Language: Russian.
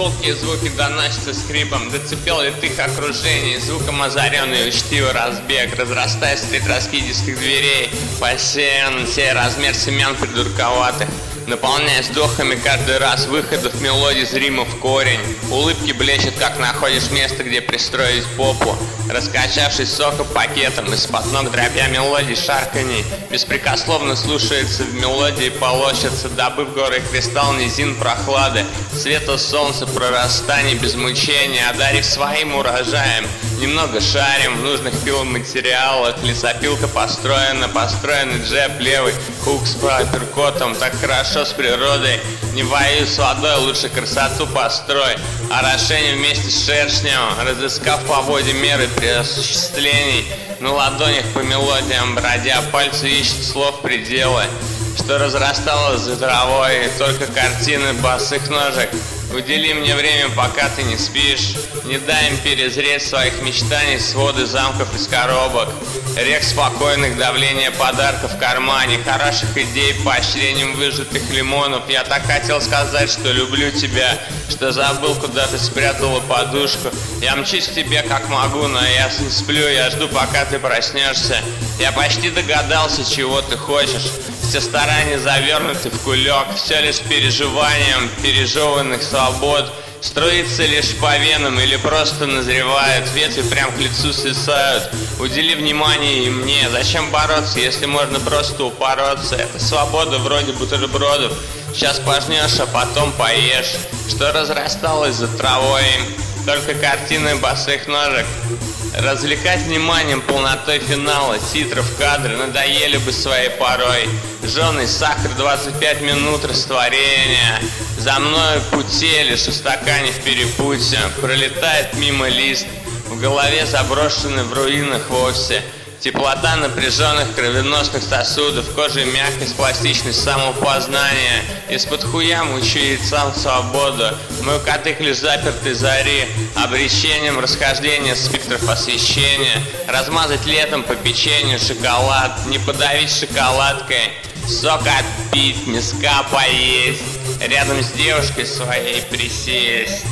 Гулкие звуки доносятся скрипом. Децибел литых окружений, звуком озаренный учтивый разбег, разрастаясь среди раскидистых дверей, посеян сей размер семян придурковатых, наполняясь вздохами каждый раз выходов мелодий зримо в корень. Улыбки блещут, как находишь место, где пристроить попу. Раскачавшись соком пакетом, из-под ног дробя мелодий шарканий, беспрекословно слушается в мелодии, полощется, добыв горы кристалл низин прохлады, света солнца прорастаний без мучения, одарив своим урожаем. Немного шарим в нужных пиломатериалах, лесопилка построена, построенный джеб левый, хук с апперкотом, так хорошо с природой. Не воюй с водой, лучше красоту построй. Орошение вместе с шершнем, разыскав по воде меры при осуществлении. На ладонях по мелодиям бродя, пальцы ищут слов пределы, что разрасталось за травой, только картины босых ножек. Удели мне время, пока ты не спишь. Не дай им перезреть своих мечтаний, своды замков из коробок, рек спокойных, давление подарков в кармане, хороших идей, поощрением выжатых лимонов. Я так хотел сказать, что люблю тебя, что забыл, куда ты спрятала подушку. Я мчусь к тебе как могу, но я не сплю, я жду, пока ты проснешься. Я почти догадался, чего ты хочешь. Все старания завернуты в кулек, все лишь переживанием пережеванных свобод. Струится лишь по венам или просто назревает, ветви прям к лицу свисают. Удели внимание и мне, зачем бороться, если можно просто упороться? Это свобода вроде бутербродов, сейчас пожнешь, а потом поешь. Что разрасталось за травой, только картины босых ножек. Развлекать вниманием полнотой финала, титров, кадры надоели бы своей порой. Жженый сахар, 25 минут растворения. За мной пути лишь в стакане в перепутье. Пролетает мимо лист, в голове заброшены в руинах вовсе. Теплота напряженных кровеносных сосудов, кожа мягкость, пластичность самопознания. Из-под хуя мучает сам свободу. Мой котык лишь запертый зари, обречением расхождения спектров освещения. Размазать летом по печенью шоколад, не подавить шоколадкой. Сок отпить, миска поесть, рядом с девушкой своей присесть.